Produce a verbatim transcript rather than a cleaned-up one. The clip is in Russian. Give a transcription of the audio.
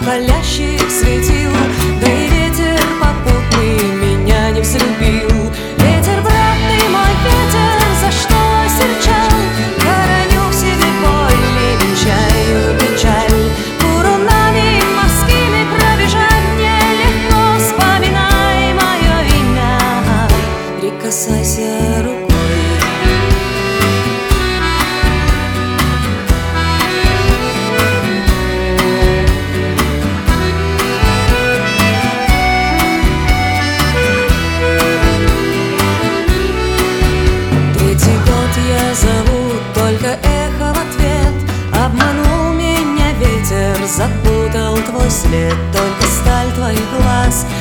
палящих светил, да и ветер попутный меня не взлюбил. Ветер, брат, ты мой ветер, за что осерчал? Хороню в себе боль и венчаю печаль. Бурунами морскими пробежать нелегко, вспоминай мое имя, прикасайся рукой. Обманул меня ветер, запутал твой след, только сталь твоих глаз